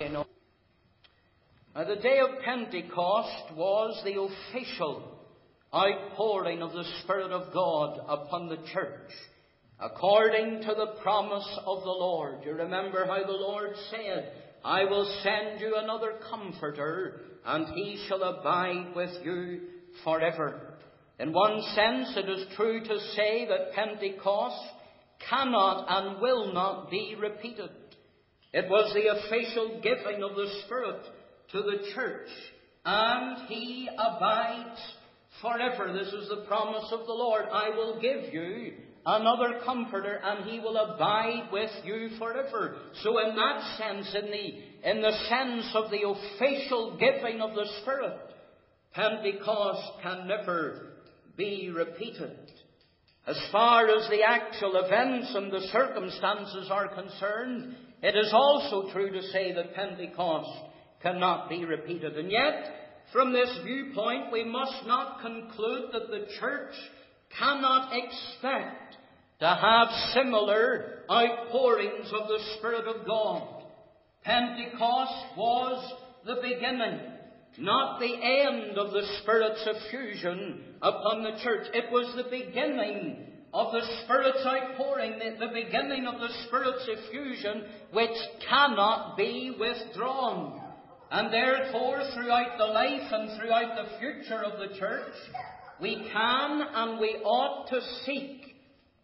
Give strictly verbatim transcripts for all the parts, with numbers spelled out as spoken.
You know, now, the day of Pentecost was the official outpouring of the Spirit of God upon the church, according to the promise of the Lord. You remember how the Lord said, "I will send you another Comforter, and he shall abide with you forever." In one sense, it is true to say that Pentecost cannot and will not be repeated. It was the official giving of the Spirit to the church, and he abides forever. This is the promise of the Lord. "I will give you another Comforter, and he will abide with you forever." So in that sense, in the, in the sense of the official giving of the Spirit, Pentecost can never be repeated. As far as the actual events and the circumstances are concerned, it is also true to say that Pentecost cannot be repeated. And yet, from this viewpoint, we must not conclude that the church cannot expect to have similar outpourings of the Spirit of God. Pentecost was the beginning, not the end of the Spirit's effusion upon the church. It was the beginning of the Spirit's outpouring, the beginning of the Spirit's effusion, which cannot be withdrawn. And therefore, throughout the life and throughout the future of the church, we can and we ought to seek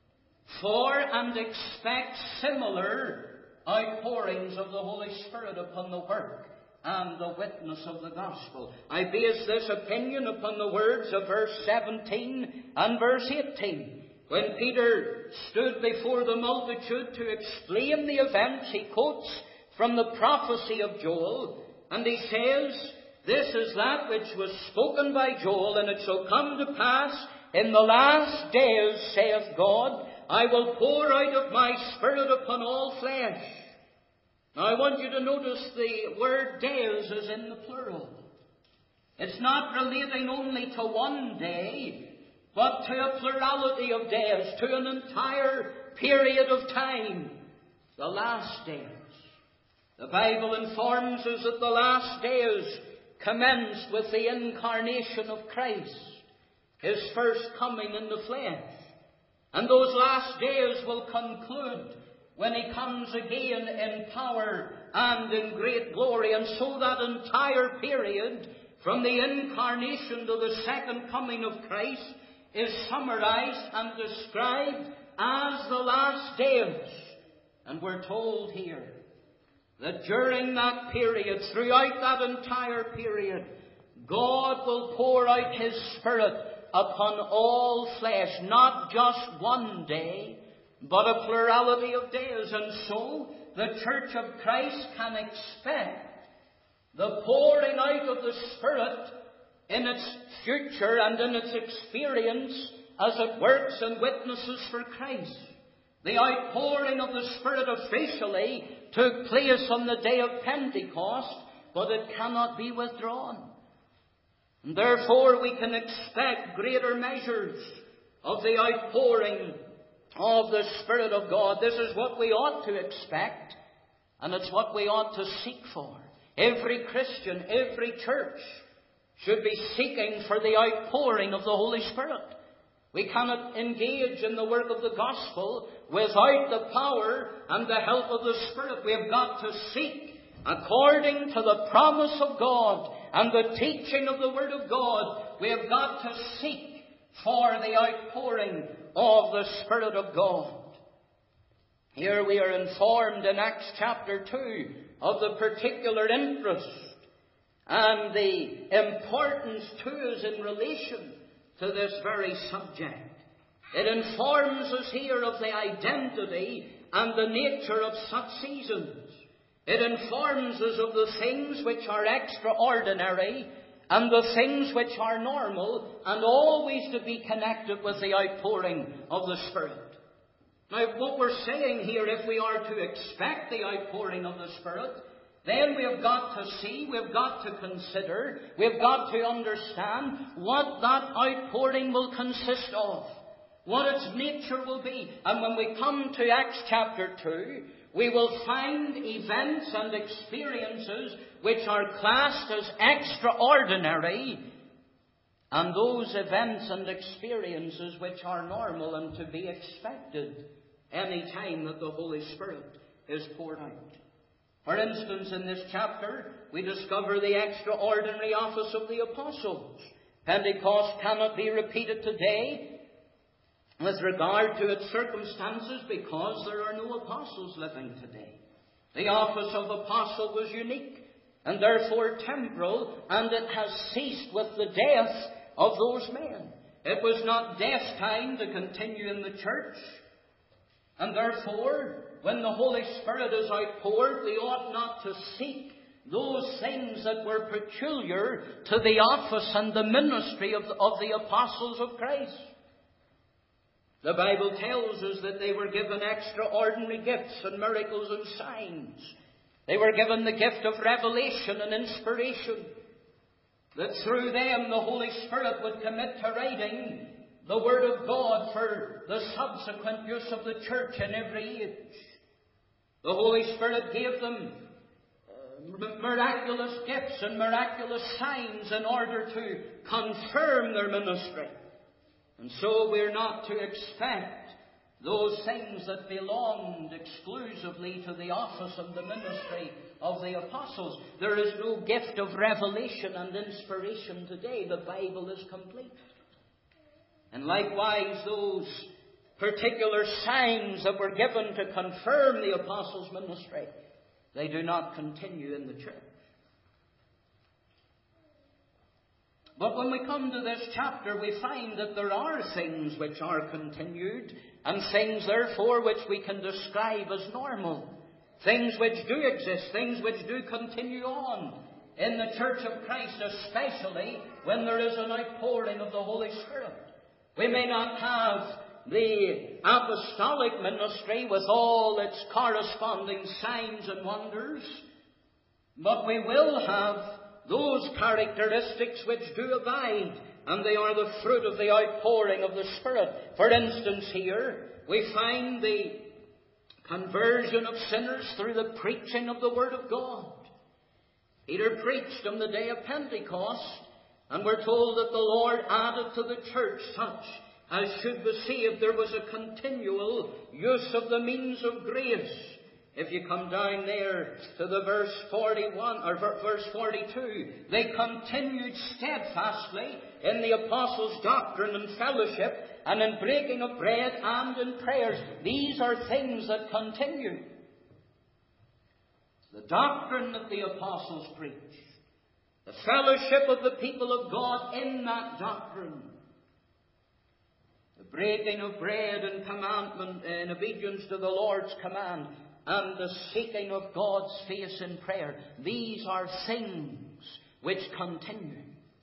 for and expect similar outpourings of the Holy Spirit upon the work and the witness of the gospel. I base this opinion upon the words of verse seventeen and verse eighteen. When Peter stood before the multitude to explain the events, he quotes from the prophecy of Joel, and he says, "This is that which was spoken by Joel, and it shall come to pass in the last days, saith God, I will pour out of my Spirit upon all flesh." Now, I want you to notice the word days is in the plural. It's not relating only to one day, but to a plurality of days, to an entire period of time. The last days. The Bible informs us that the last days commenced with the incarnation of Christ, His first coming in the flesh. And those last days will conclude when He comes again in power and in great glory. And so that entire period, from the incarnation to the second coming of Christ, is summarized and described as the last days. And we're told here that during that period, throughout that entire period, God will pour out His Spirit upon all flesh, not just one day, but a plurality of days. And so the Church of Christ can expect the pouring out of the Spirit in its future and in its experience as it works and witnesses for Christ. The outpouring of the Spirit officially took place on the day of Pentecost, but it cannot be withdrawn. And therefore we can expect greater measures of the outpouring of the Spirit of God. This is what we ought to expect, and it's what we ought to seek for. Every Christian, every church should be seeking for the outpouring of the Holy Spirit. We cannot engage in the work of the gospel without the power and the help of the Spirit. We have got to seek according to the promise of God and the teaching of the Word of God. We have got to seek for the outpouring of the Spirit of God. Here we are informed in Acts chapter two of the particular interest and the importance to us in relation to this very subject. It informs us here of the identity and the nature of such seasons. It informs us of the things which are extraordinary and the things which are normal, and always to be connected with the outpouring of the Spirit. Now, what we're saying here, if we are to expect the outpouring of the Spirit, then we have got to see, we've got to consider, we've got to understand what that outpouring will consist of, what its nature will be. And when we come to Acts chapter two, we will find events and experiences which are classed as extraordinary, and those events and experiences which are normal and to be expected any time that the Holy Spirit is poured out. For instance, in this chapter, we discover the extraordinary office of the apostles. Pentecost cannot be repeated today with regard to its circumstances because there are no apostles living today. The office of apostle was unique and therefore temporal, and it has ceased with the death of those men. It was not death time to continue in the church, and therefore, when the Holy Spirit is outpoured, we ought not to seek those things that were peculiar to the office and the ministry of the, of the apostles of Christ. The Bible tells us that they were given extraordinary gifts and miracles and signs. They were given the gift of revelation and inspiration, that through them the Holy Spirit would commit to writing the Word of God for the subsequent use of the church in every age. The Holy Spirit gave them uh, miraculous gifts and miraculous signs in order to confirm their ministry. And so we're not to expect those things that belonged exclusively to the office and the ministry of the apostles. There is no gift of revelation and inspiration today. The Bible is complete. And likewise, those particular signs that were given to confirm the apostles' ministry, they do not continue in the church. But when we come to this chapter, we find that there are things which are continued, and things, therefore, which we can describe as normal. Things which do exist, things which do continue on in the Church of Christ, especially when there is an outpouring of the Holy Spirit. We may not have the apostolic ministry with all its corresponding signs and wonders, but we will have those characteristics which do abide, and they are the fruit of the outpouring of the Spirit. For instance, here we find the conversion of sinners through the preaching of the Word of God. Peter preached on the day of Pentecost, and we're told that the Lord added to the church such as should be saved. There was a continual use of the means of grace. If you come down there to the verse forty-one or verse forty-two, they continued steadfastly in the apostles' doctrine and fellowship, and in breaking of bread and in prayers. These are things that continue. The doctrine that the apostles preach, the fellowship of the people of God in that doctrine, the breaking of bread and commandment in obedience to the Lord's command, and the seeking of God's face in prayer. These are things which continue.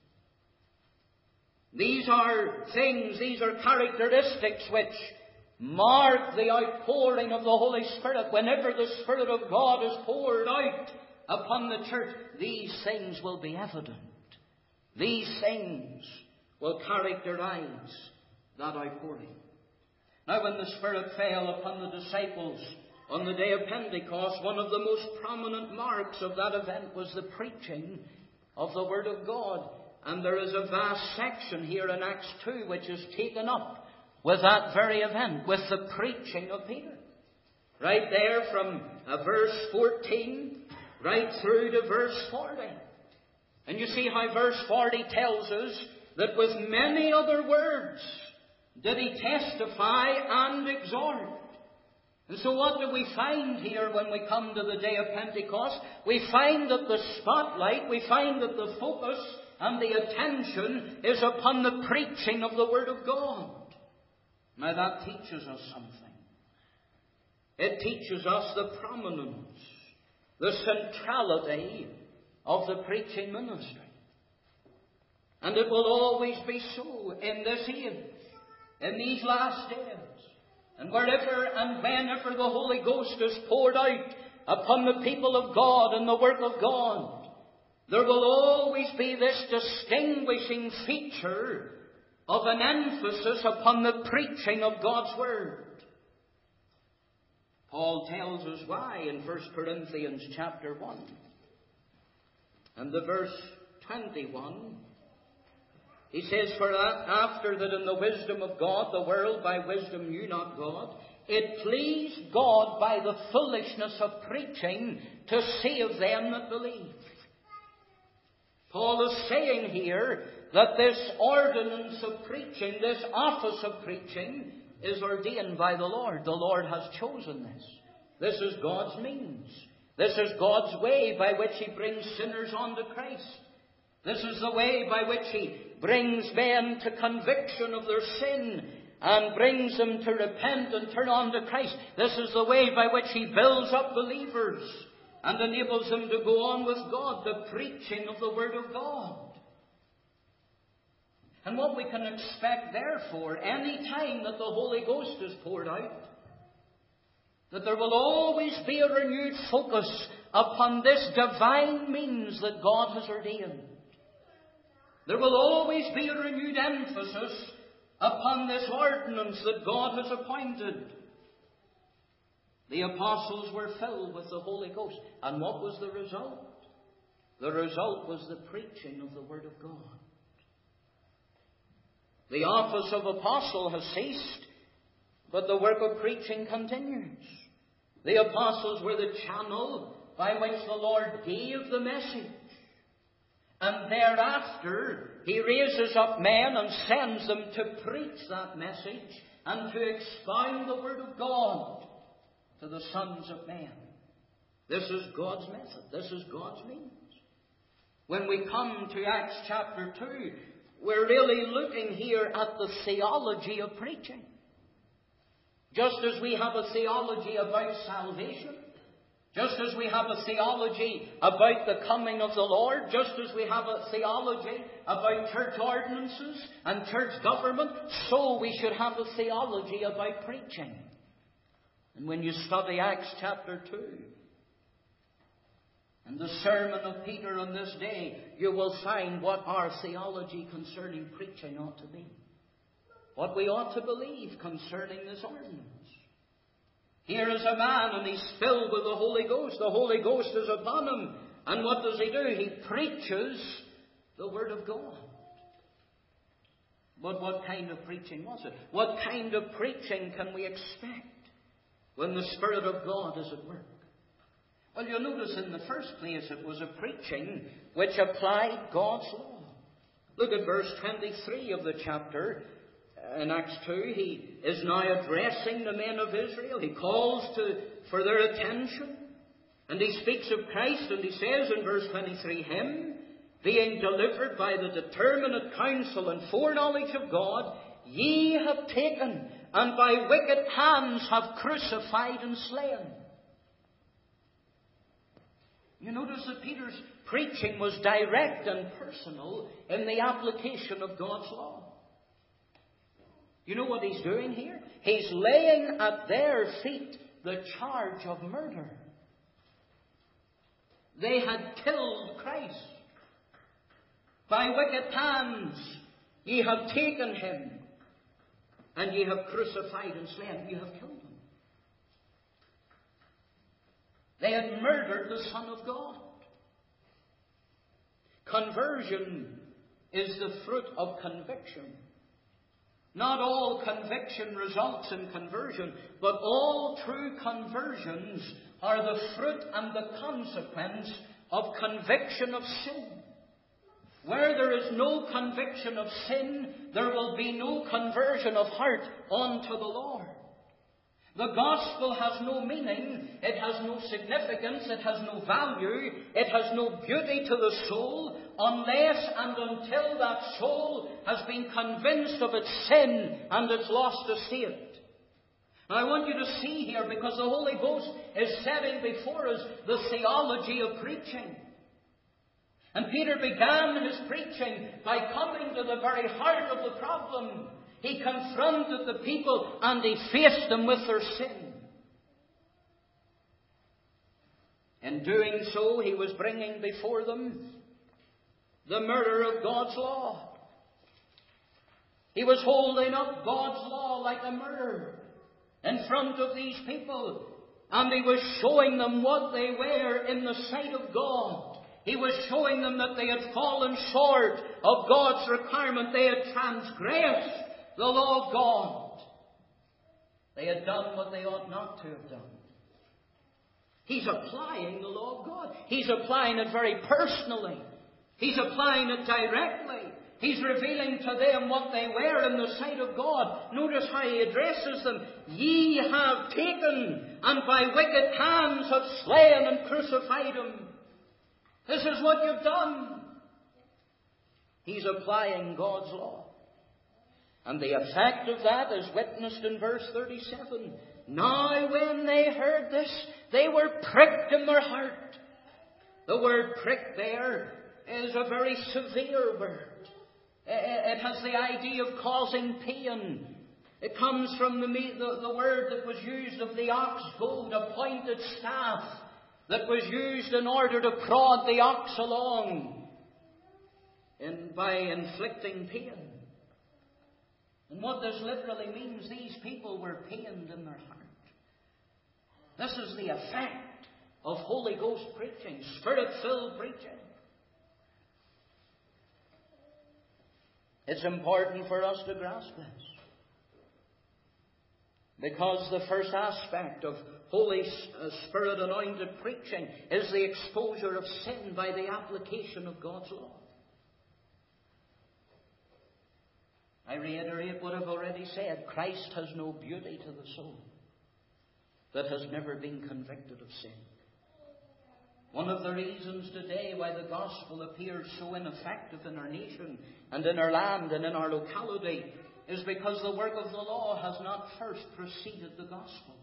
These are things, these are characteristics which mark the outpouring of the Holy Spirit. Whenever the Spirit of God is poured out upon the church, these things will be evident. These things will characterize that outpouring. Now, when the Spirit fell upon the disciples on the day of Pentecost, one of the most prominent marks of that event was the preaching of the Word of God. And there is a vast section here in Acts two which is taken up with that very event, with the preaching of Peter. Right there from uh, verse fourteen right through to verse forty. And you see how verse forty tells us that with many other words did he testify and exhort. And so what do we find here when we come to the day of Pentecost? We find that the spotlight, we find that the focus and the attention is upon the preaching of the Word of God. Now that teaches us something. It teaches us the prominence, the centrality of the preaching ministry. And it will always be so in this age, in these last days. And wherever and whenever the Holy Ghost is poured out upon the people of God and the work of God, there will always be this distinguishing feature of an emphasis upon the preaching of God's Word. Paul tells us why in First Corinthians chapter one. And the verse twenty-one, he says, "For that after that in the wisdom of God, the world by wisdom knew not God, it pleased God by the foolishness of preaching to save them that believe." Paul is saying here that this ordinance of preaching, this office of preaching, is ordained by the Lord. The Lord has chosen this. This is God's means. This is God's way by which He brings sinners unto Christ. This is the way by which He brings men to conviction of their sin and brings them to repent and turn on to Christ. This is the way by which He builds up believers and enables them to go on with God, the preaching of the Word of God. And what we can expect, therefore, any time that the Holy Ghost is poured out, that there will always be a renewed focus upon this divine means that God has ordained. There will always be a renewed emphasis upon this ordinance that God has appointed. The apostles were filled with the Holy Ghost. And what was the result? The result was the preaching of the Word of God. The office of apostle has ceased, but the work of preaching continues. The apostles were the channel by which the Lord gave the message. And thereafter, He raises up men and sends them to preach that message and to expound the Word of God to the sons of men. This is God's method. This is God's means. When we come to Acts chapter two, we're really looking here at the theology of preaching. Just as we have a theology about salvation, just as we have a theology about the coming of the Lord, just as we have a theology about church ordinances and church government, so we should have a theology about preaching. And when you study Acts chapter two, and the sermon of Peter on this day, you will find what our theology concerning preaching ought to be. What we ought to believe concerning this ordinance. Here is a man and he's filled with the Holy Ghost. The Holy Ghost is upon him. And what does he do? He preaches the Word of God. But what kind of preaching was it? What kind of preaching can we expect when the Spirit of God is at work? Well, you'll notice in the first place it was a preaching which applied God's law. Look at verse twenty-three of the chapter. In Acts two, he is now addressing the men of Israel. He calls to, for their attention. And he speaks of Christ, and he says in verse twenty-three, "Him, being delivered by the determinate counsel and foreknowledge of God, ye have taken, and by wicked hands have crucified and slain." You notice that Peter's preaching was direct and personal in the application of God's law. You know what he's doing here? He's laying at their feet the charge of murder. They had killed Christ. By wicked hands ye have taken Him, and ye have crucified and slain. Ye have killed Him. They had murdered the Son of God. Conversion is the fruit of conviction. Not all conviction results in conversion, but all true conversions are the fruit and the consequence of conviction of sin. Where there is no conviction of sin, there will be no conversion of heart unto the Lord. The gospel has no meaning, it has no significance, it has no value, it has no beauty to the soul, unless and until that soul has been convinced of its sin and its lost estate. Now I want you to see here, because the Holy Ghost is setting before us the theology of preaching. And Peter began his preaching by coming to the very heart of the problem. He confronted the people and he faced them with their sin. In doing so, he was bringing before them the murder of God's law. He was holding up God's law like a mirror in front of these people. And he was showing them what they were in the sight of God. He was showing them that they had fallen short of God's requirement. They had transgressed the law of God. They had done what they ought not to have done. He's applying the law of God. He's applying it very personally. He's applying it directly. He's revealing to them what they were in the sight of God. Notice how he addresses them. Ye have taken, and by wicked hands have slain and crucified him. This is what you've done. He's applying God's law. And the effect of that is witnessed in verse thirty-seven. Now when they heard this, they were pricked in their heart. The word prick there is a very severe word. It has the idea of causing pain. It comes from the, the, the word that was used of the ox goad, a pointed staff that was used in order to prod the ox along in, by inflicting pain. And what this literally means, these people were pained in their heart. This is the effect of Holy Ghost preaching, Spirit-filled preaching. It's important for us to grasp this. Because the first aspect of Holy Spirit-anointed preaching is the exposure of sin by the application of God's law. I reiterate what I've already said. Christ has no beauty to the soul that has never been convicted of sin. One of the reasons today why the gospel appears so ineffective in our nation and in our land and in our locality is because the work of the law has not first preceded the gospel.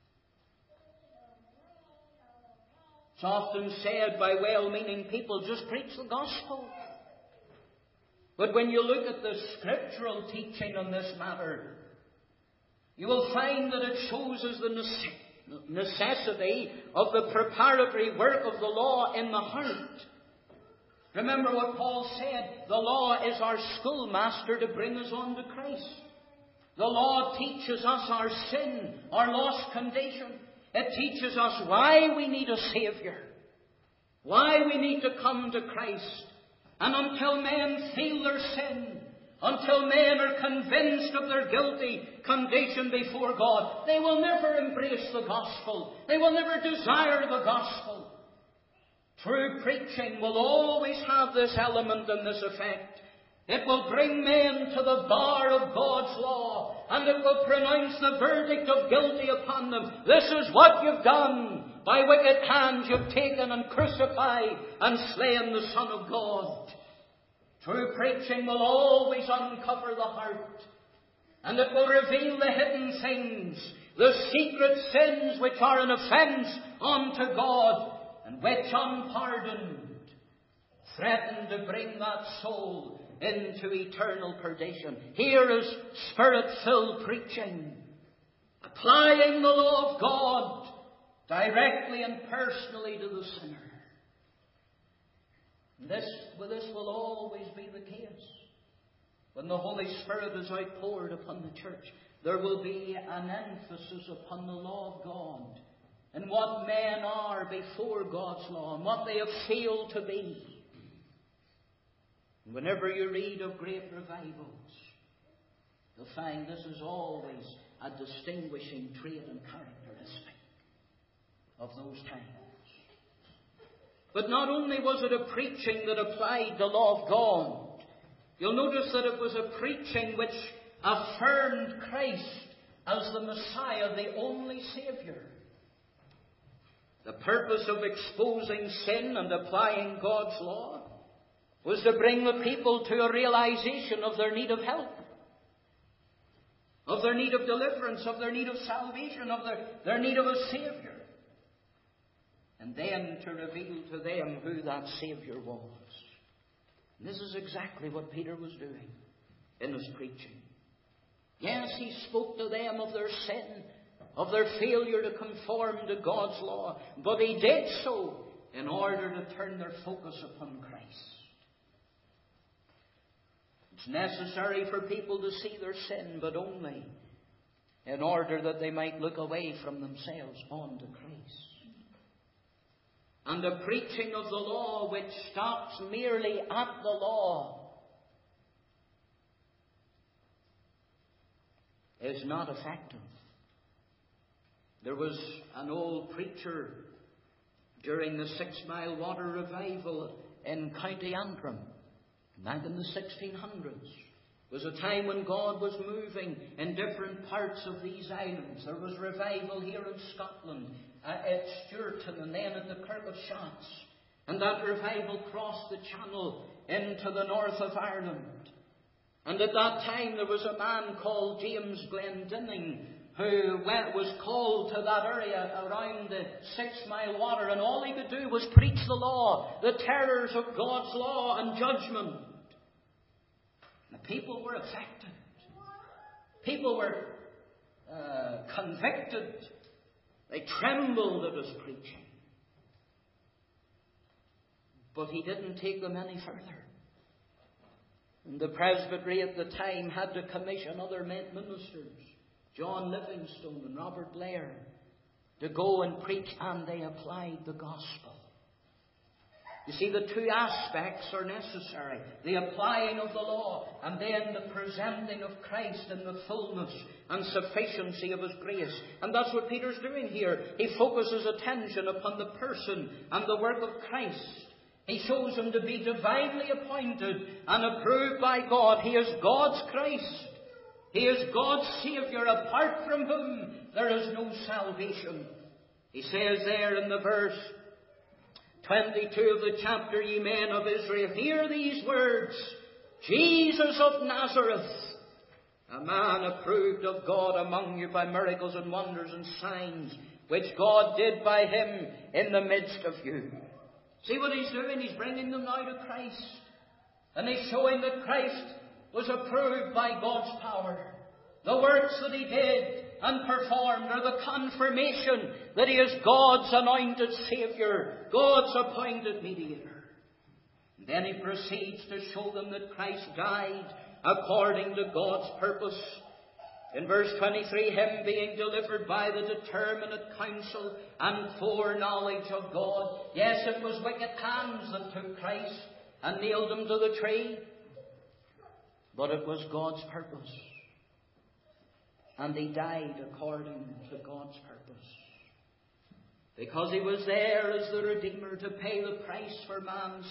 It's often said by well-meaning people, just preach the gospel. But when you look at the scriptural teaching on this matter, you will find that it shows us the necessity of the preparatory work of the law in the heart. Remember what Paul said, the law is our schoolmaster to bring us on to Christ. The law teaches us our sin, our lost condition. It teaches us why we need a Saviour, why we need to come to Christ. And until men feel their sin, until men are convinced of their guilty condition before God, they will never embrace the gospel. They will never desire the gospel. True preaching will always have this element and this effect. It will bring men to the bar of God's law, and it will pronounce the verdict of guilty upon them. This is what you've done. By wicked hands you've taken and crucified and slain the Son of God. True preaching will always uncover the heart, and it will reveal the hidden things, the secret sins which are an offence unto God, and which, unpardoned, threaten to bring that soul into eternal perdition. Here is Spirit-filled preaching, applying the law of God directly and personally to the sinner. This, well, this will always be the case. When the Holy Spirit is outpoured upon the church, there will be an emphasis upon the law of God and what men are before God's law and what they have failed to be. And whenever you read of great revivals, you'll find this is always a distinguishing trait and characteristic of those times. But not only was it a preaching that applied the law of God, you'll notice that it was a preaching which affirmed Christ as the Messiah, the only Saviour. The purpose of exposing sin and applying God's law was to bring the people to a realization of their need of help, of their need of deliverance, of their need of salvation, of their, their need of a Saviour. And then to reveal to them who that Saviour was. And this is exactly what Peter was doing in his preaching. Yes, he spoke to them of their sin, of their failure to conform to God's law, but he did so in order to turn their focus upon Christ. It's necessary for people to see their sin, but only in order that they might look away from themselves onto Christ. And the preaching of the law, which stops merely at the law, is not effective. There was an old preacher during the Six Mile Water Revival in County Antrim, back in the sixteen hundreds. It was a time when God was moving in different parts of these islands. There was revival here in Scotland, at Stewarton, and then at the Kirk of Shotts. And that revival crossed the channel into the north of Ireland. And at that time there was a man called James Glendinning who went, was called to that area around the Six Mile Water, and all he could do was preach the law, the terrors of God's law and judgment. The people were affected. People were uh, convicted. They trembled at his preaching. But he didn't take them any further. And the presbytery at the time had to commission other ministers, John Livingstone and Robert Blair, to go and preach, and they applied the gospel. You see, the two aspects are necessary. The applying of the law, and then the presenting of Christ in the fullness and sufficiency of His grace. And that's what Peter's doing here. He focuses attention upon the person and the work of Christ. He shows Him to be divinely appointed and approved by God. He is God's Christ. He is God's Saviour, apart from whom there is no salvation. He says there in the verse twenty-two of the chapter, "Ye men of Israel, hear these words, Jesus of Nazareth, a man approved of God among you by miracles and wonders and signs, which God did by Him in the midst of you." See what He's doing? He's bringing them now to Christ. And He's showing that Christ was approved by God's power. The works that He did and performed are the confirmation that He is God's anointed Saviour, God's appointed mediator. And then He proceeds to show them that Christ died according to God's purpose. In verse twenty-three, "Him being delivered by the determinate counsel and foreknowledge of God." Yes, it was wicked hands that took Christ and nailed Him to the tree. But it was God's purpose. And He died according to God's purpose. Because He was there as the Redeemer to pay the price for man's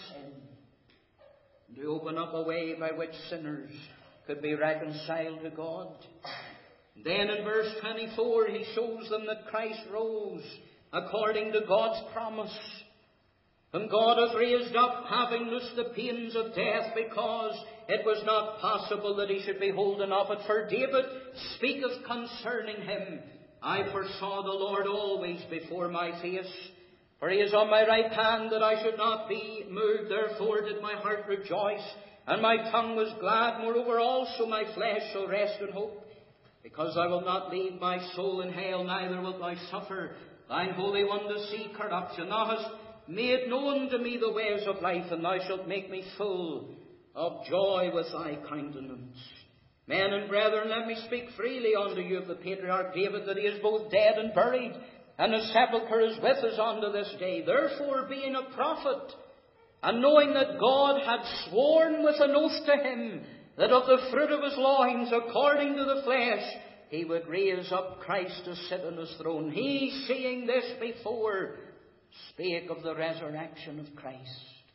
sin, to open up a way by which sinners could be reconciled to God. Then in verse twenty-four, He shows them that Christ rose according to God's promise. Whom God hath raised up, having loosed the pains of death, because it was not possible that He should be holden of it. For David speaketh concerning Him, "I foresaw the Lord always before my face. For He is on my right hand, that I should not be moved. Therefore did my heart rejoice, and my tongue was glad. Moreover also my flesh shall rest in hope. Because Thou wilt not leave my soul in hell, neither wilt Thou suffer Thine Holy One to see corruption. Thou hast made known to me the ways of life, and Thou shalt make me full of joy with Thy countenance. Men and brethren, let me speak freely unto you of the patriarch David, that he is both dead and buried, and his sepulchre is with us unto this day. Therefore, being a prophet, and knowing that God had sworn with an oath to him, that of the fruit of his loins, according to the flesh, He would raise up Christ to sit on His throne, he, seeing this before, spake of the resurrection of Christ.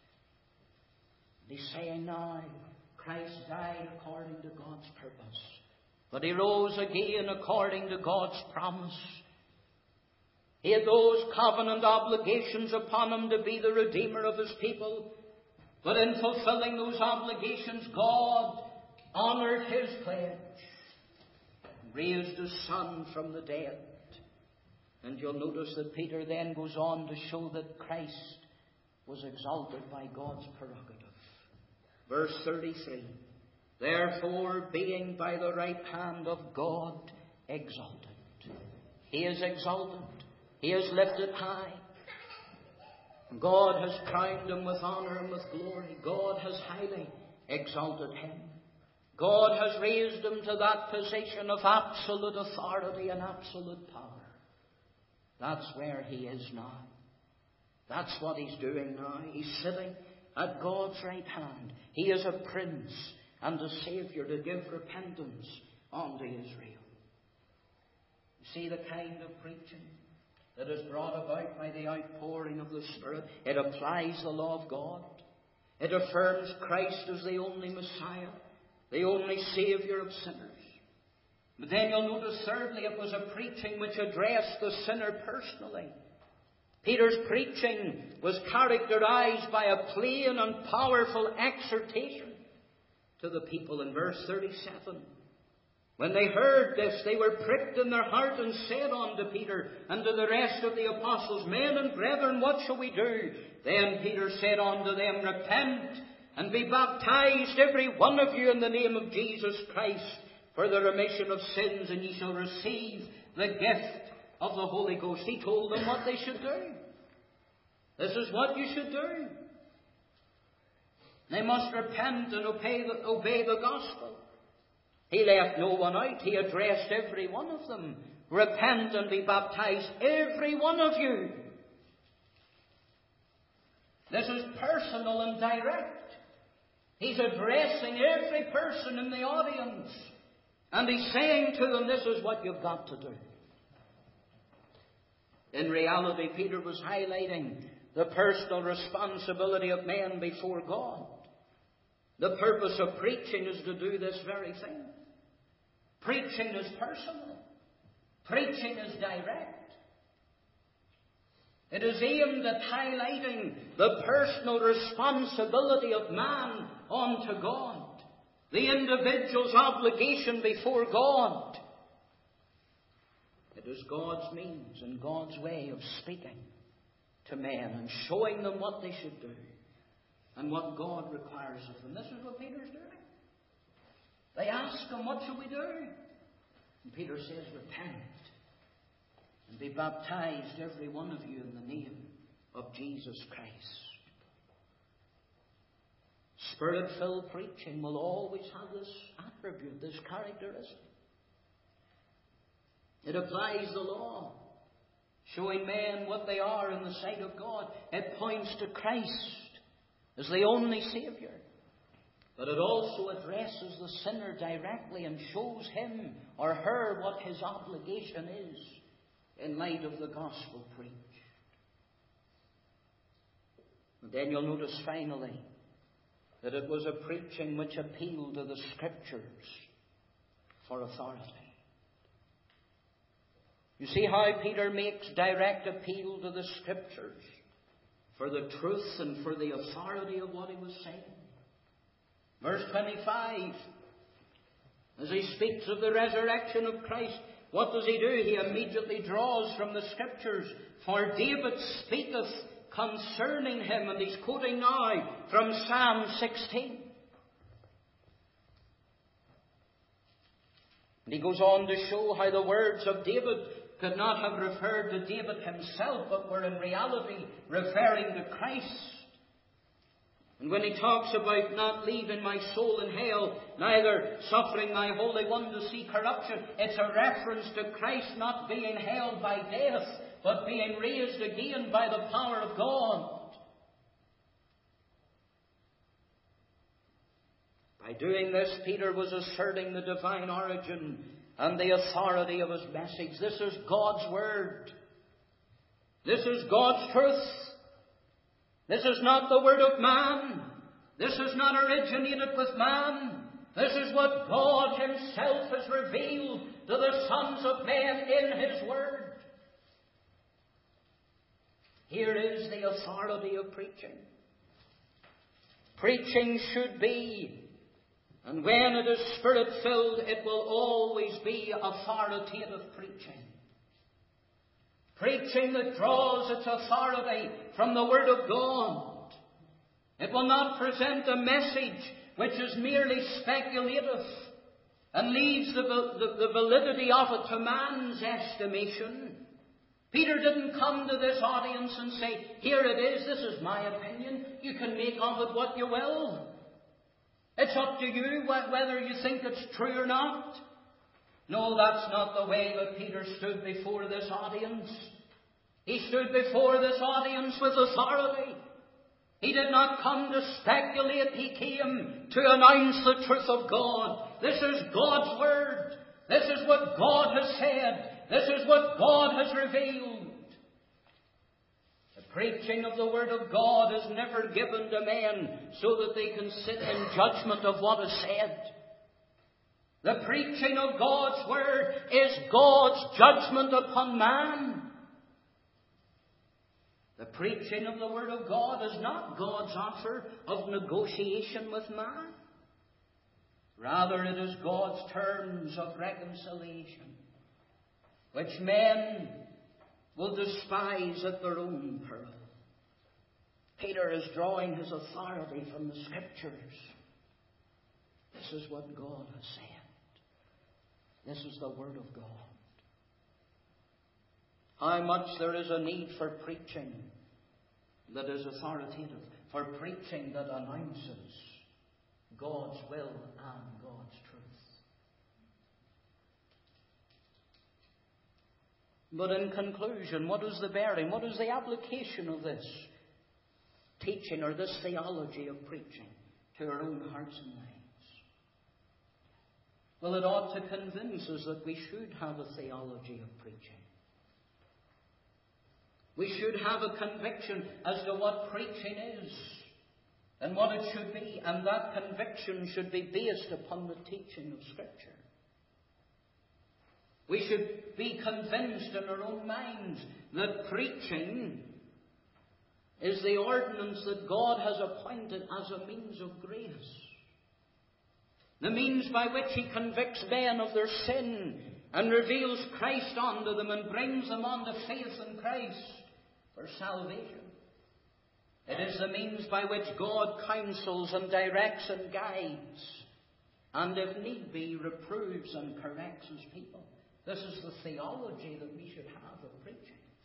He's saying now, Christ died according to God's purpose, but He rose again according to God's promise. He had those covenant obligations upon Him to be the Redeemer of His people. But in fulfilling those obligations, God honoured His pledge and raised His Son from the dead. And you'll notice that Peter then goes on to show that Christ was exalted by God's prerogative. Verse thirty-three, "Therefore, being by the right hand of God exalted." He is exalted. He is lifted high. God has crowned Him with honour and with glory. God has highly exalted Him. God has raised him to that position of absolute authority and absolute power. That's where he is now. That's what he's doing now. He's sitting at God's right hand. He is a prince and a Saviour to give repentance unto Israel. You see the kind of preaching that is brought about by the outpouring of the Spirit. It applies the law of God. It affirms Christ as the only Messiah, the only Saviour of sinners. But then you'll notice, thirdly, it was a preaching which addressed the sinner personally. Peter's preaching was characterized by a plain and powerful exhortation to the people. In verse thirty-seven, when they heard this, they were pricked in their heart and said unto Peter and to the rest of the apostles, Men and brethren, what shall we do? Then Peter said unto them, Repent and be baptized every one of you in the name of Jesus Christ for the remission of sins, and ye shall receive the gift of the Holy Ghost. He told them what they should do. This is what you should do. They must repent and obey the, obey the gospel. He left no one out. He addressed every one of them. Repent and be baptized, every one of you. This is personal and direct. He's addressing every person in the audience. And he's saying to them, this is what you've got to do. In reality, Peter was highlighting the personal responsibility of men before God. The purpose of preaching is to do this very thing. Preaching is personal. Preaching is direct. It is aimed at highlighting the personal responsibility of man unto God. The individual's obligation before God. It is God's means and God's way of speaking to men and showing them what they should do and what God requires of them. This is what Peter's doing. They ask him, what shall we do? And Peter says, Repent and be baptized, every one of you, in the name of Jesus Christ. Spirit-filled preaching will always have this attribute, this characteristic. It applies the law, showing men what they are in the sight of God. It points to Christ as the only Saviour. But it also addresses the sinner directly and shows him or her what his obligation is in light of the gospel preached. And then you'll notice finally that it was a preaching which appealed to the Scriptures for authority. You see how Peter makes direct appeal to the Scriptures for the truth and for the authority of what he was saying. Verse twenty-five, as he speaks of the resurrection of Christ, what does he do? He immediately draws from the Scriptures. For David speaketh concerning him, and he's quoting now from Psalm sixteen. And he goes on to show how the words of David could not have referred to David himself, but were in reality referring to Christ. And when he talks about not leaving my soul in hell, neither suffering my Holy One to see corruption, it's a reference to Christ not being held by death, but being raised again by the power of God. By doing this, Peter was asserting the divine origin and the authority of his message. This is God's Word. This is God's truth. This is not the word of man. This is not originated with man. This is what God Himself has revealed to the sons of men in His Word. Here is the authority of preaching. Preaching should be, and when it is Spirit-filled, it will always be authoritative preaching. Preaching that draws its authority from the Word of God. It will not present a message which is merely speculative and leaves the, the, the validity of it to man's estimation. Peter didn't come to this audience and say, here it is, this is my opinion, you can make of it what you will. It's up to you whether you think it's true or not. No, that's not the way that Peter stood before this audience. He stood before this audience with authority. He did not come to speculate. He came to announce the truth of God. This is God's Word. This is what God has said. This is what God has revealed. The preaching of the Word of God is never given to men so that they can sit in judgment of what is said. The preaching of God's Word is God's judgment upon man. The preaching of the Word of God is not God's offer of negotiation with man. Rather, it is God's terms of reconciliation, which men will despise at their own peril. Peter is drawing his authority from the Scriptures. This is what God has said. This is the Word of God. How much there is a need for preaching that is authoritative, for preaching that announces God's will and God's truth. But in conclusion, what is the bearing? What is the application of this teaching or this theology of preaching to our own hearts and lives? Well, it ought to convince us that we should have a theology of preaching. We should have a conviction as to what preaching is and what it should be, and that conviction should be based upon the teaching of Scripture. We should be convinced in our own minds that preaching is the ordinance that God has appointed as a means of grace. The means by which He convicts men of their sin and reveals Christ unto them and brings them unto faith in Christ for salvation. It is the means by which God counsels and directs and guides, and if need be, reproves and corrects His people. This is the theology that we should have of preaching.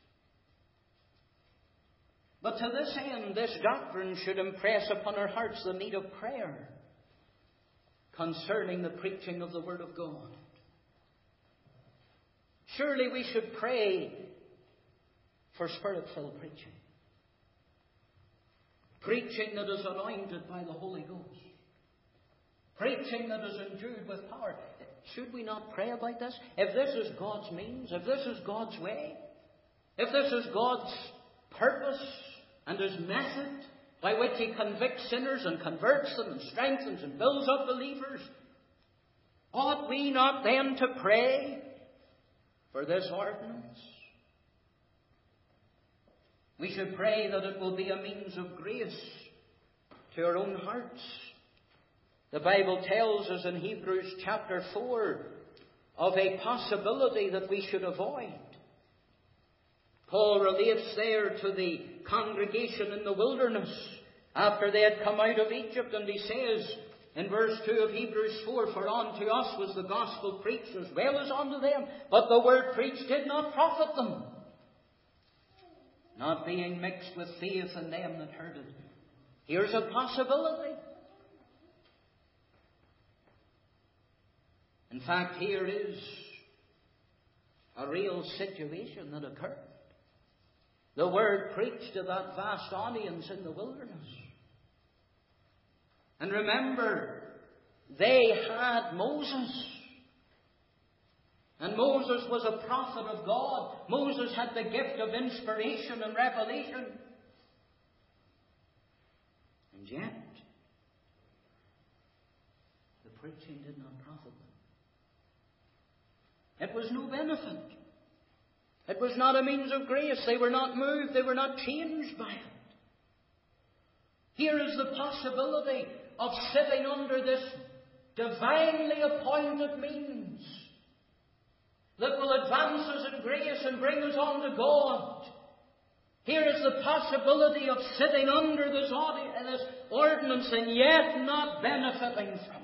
But to this end, this doctrine should impress upon our hearts the need of prayer concerning the preaching of the Word of God. Surely we should pray for Spirit-filled preaching. Preaching that is anointed by the Holy Ghost. Preaching that is endued with power. Should we not pray about this? If this is God's means, if this is God's way, if this is God's purpose and His method by which He convicts sinners and converts them and strengthens and builds up believers, ought we not then to pray for this ordinance? We should pray that it will be a means of grace to our own hearts. The Bible tells us in Hebrews chapter four of a possibility that we should avoid. Paul relates there to the congregation in the wilderness after they had come out of Egypt, and he says in verse two of Hebrews four, "For unto us was the gospel preached as well as unto them, but the word preached did not profit them, not being mixed with faith in them that heard it." Here's a possibility. In fact, here is a real situation that occurred. The word preached to that vast audience in the wilderness. And remember, they had Moses. And Moses was a prophet of God. Moses had the gift of inspiration and revelation. And yet, the preaching did not profit them. It was no benefit. It was not a means of grace. They were not moved. They were not changed by it. Here is the possibility of sitting under this divinely appointed means that will advance us in grace and bring us unto God. Here is the possibility of sitting under this, audi- this ordinance and yet not benefiting from it.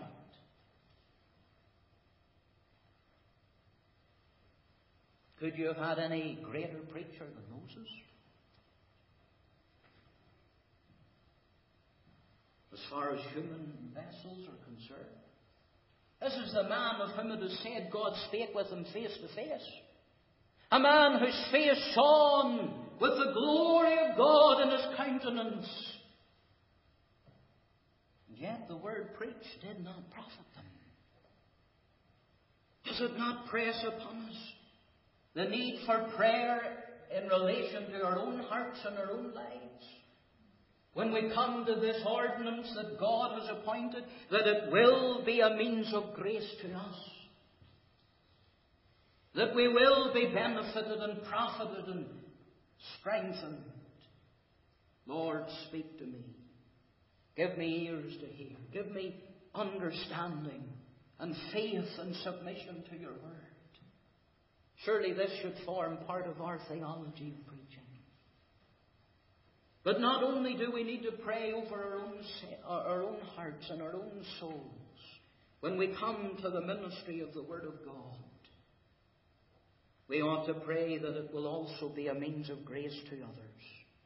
Could you have had any greater preacher than Moses? as far as human vessels are concerned. This is the man of whom it is said God spake with him face to face. A man whose face shone with the glory of God in his countenance. And yet the word preached did not profit them. Does it not press upon us the need for prayer in relation to our own hearts and our own lives? When we come to this ordinance that God has appointed, that it will be a means of grace to us. That we will be benefited and profited and strengthened. Lord, speak to me. Give me ears to hear. Give me understanding and faith and submission to your word. Surely this should form part of our theology of preaching. But not only do we need to pray over our own, our own hearts and our own souls when we come to the ministry of the Word of God, we ought to pray that it will also be a means of grace to others.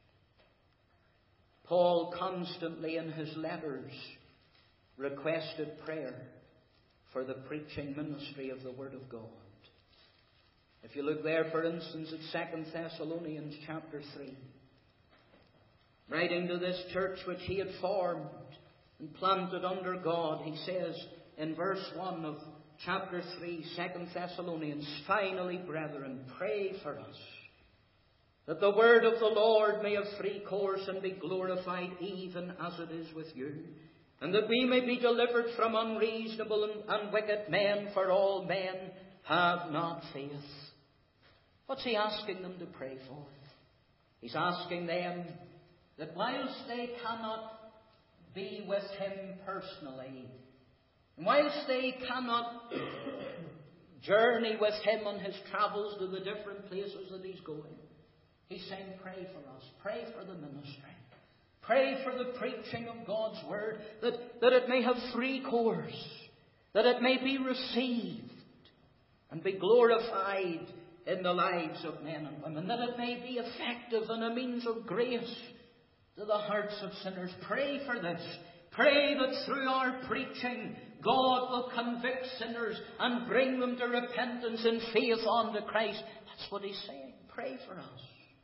Paul constantly in his letters requested prayer for the preaching ministry of the Word of God. If you look there, for instance, at Second Thessalonians chapter three, writing to this church which he had formed and planted under God, he says in verse one of chapter three, Second Thessalonians, finally, brethren, pray for us, that the word of the Lord may have free course and be glorified even as it is with you, and that we may be delivered from unreasonable and, and wicked men, for all men have not faith. What's he asking them to pray for? He's asking them that whilst they cannot be with him personally, and whilst they cannot journey with him on his travels to the different places that he's going, he's saying, pray for us, pray for the ministry, pray for the preaching of God's word, that, that it may have free course, that it may be received and be glorified in the lives of men and women, that it may be effective and a means of grace to the hearts of sinners. Pray for this. Pray that through our preaching, God will convict sinners and bring them to repentance and faith unto Christ. That's what he's saying. Pray for us.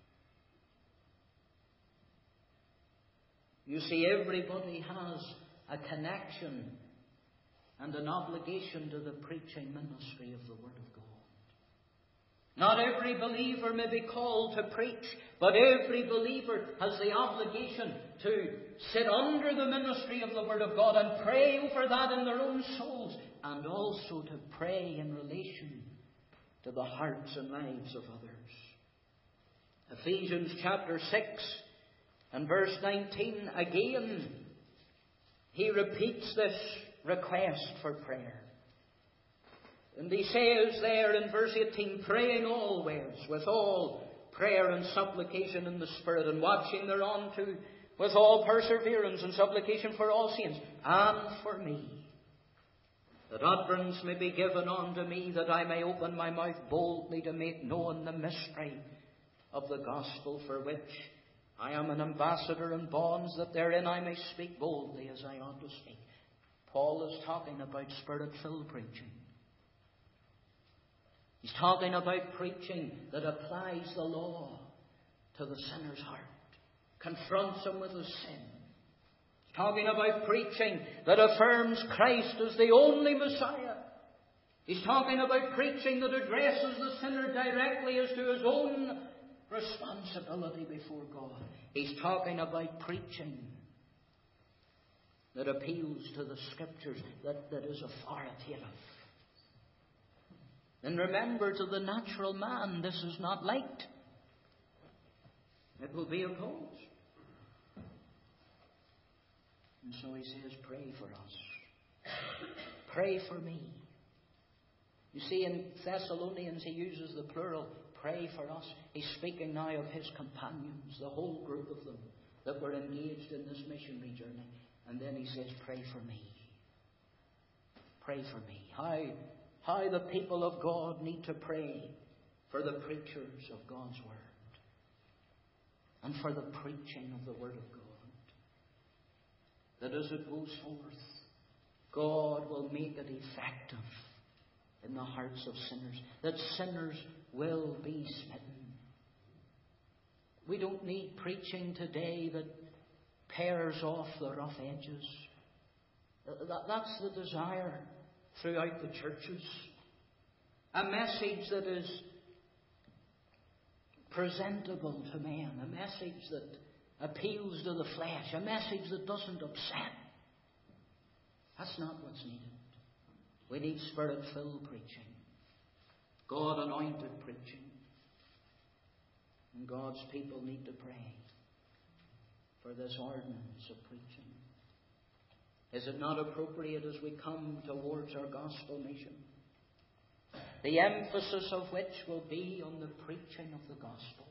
You see, everybody has a connection and an obligation to the preaching ministry of the Word of God. Not every believer may be called to preach, but every believer has the obligation to sit under the ministry of the Word of God and pray over that in their own souls, and also to pray in relation to the hearts and lives of others. Ephesians chapter six and verse nineteen, again, he repeats this request for prayer. And he says there in verse eighteen, praying always with all prayer and supplication in the Spirit, and watching thereunto with all perseverance and supplication for all saints, and for me, that utterance may be given unto me, that I may open my mouth boldly to make known the mystery of the gospel, for which I am an ambassador in bonds, that therein I may speak boldly as I ought to speak. Paul is talking about Spirit-filled preaching. He's talking about preaching that applies the law to the sinner's heart, confronts him with his sin. He's talking about preaching that affirms Christ as the only Messiah. He's talking about preaching that addresses the sinner directly as to his own responsibility before God. He's talking about preaching that appeals to the Scriptures, that, that is authoritative. And remember, to the natural man, this is not liked. It will be opposed. And so he says, pray for us. Pray for me. You see, in Thessalonians he uses the plural, pray for us. He's speaking now of his companions, the whole group of them that were engaged in this missionary journey. And then he says, pray for me. Pray for me. How... How the people of God need to pray for the preachers of God's Word and for the preaching of the Word of God. that as it goes forth, God will make it effective in the hearts of sinners, that sinners will be smitten. We don't need preaching today that pares off the rough edges. That's the desire throughout the churches. A message that is presentable to men, a message that appeals to the flesh, a message that doesn't upset. That's not what's needed. We need Spirit-filled preaching, God-anointed preaching. And God's people need to pray for this ordinance of preaching. Is it not appropriate as we come towards our gospel mission, the emphasis of which will be on the preaching of the gospel?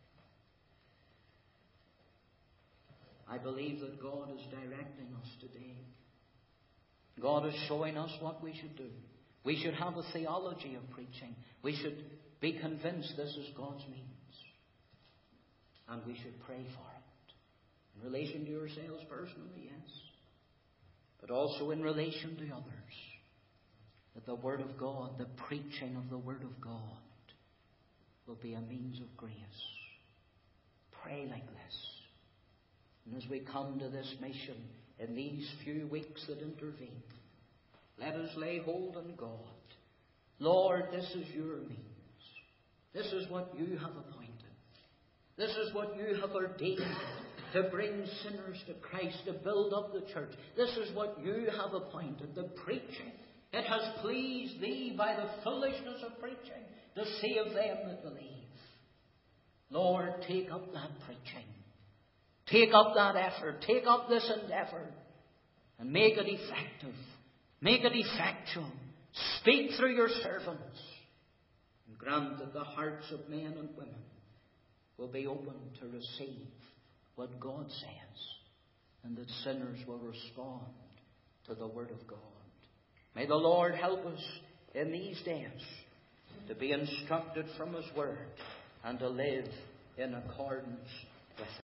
I believe that God is directing us today. God is showing us what we should do. We should have a theology of preaching. We should be convinced this is God's means. And we should pray for it. In relation to yourselves personally, yes. But also in relation to others. That the Word of God, the preaching of the Word of God, will be a means of grace. Pray like this. And as we come to this mission in these few weeks that intervene, let us lay hold on God. Lord, this is your means. This is what you have appointed. This is what you have ordained to bring sinners to Christ, to build up the church. This is what you have appointed, the preaching. It has pleased thee by the foolishness of preaching to save them that believe. Lord, take up that preaching. Take up that effort. Take up this endeavour. And make it effective. Make it effectual. Speak through your servants. And grant that the hearts of men and women will be open to receive what God says. And that sinners will respond to the Word of God. May the Lord help us in these days to be instructed from His Word and to live in accordance with it.